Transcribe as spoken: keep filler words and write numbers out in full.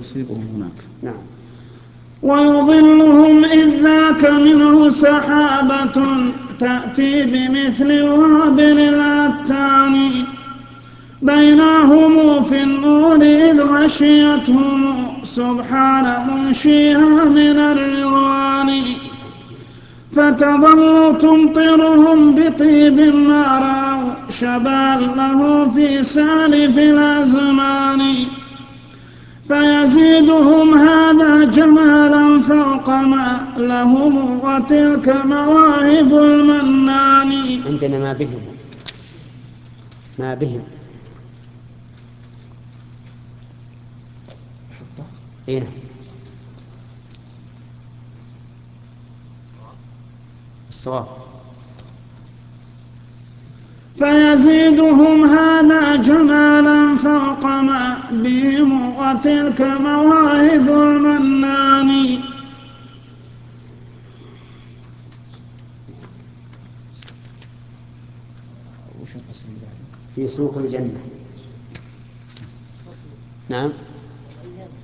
يصيبهم هناك. نعم. ويظلهم إذ ذاك منه سحابة تأتي بمثل الوابل العتان بينهم في النور إذ غشيتهم سبحان منشيها من الرضوان فتظل تمطرهم بطيب ما رأوا شبال له في سالف الأزمان فيزيدهم هذا جمالا فوق ما لهم وتلك مواهب المنان. عندنا ما بهم ما بهم هنا الصواب. فيزيدهم هذا جمالا فوق ما بهم وتلك مواهب المنان. في سوق الجنة. نعم.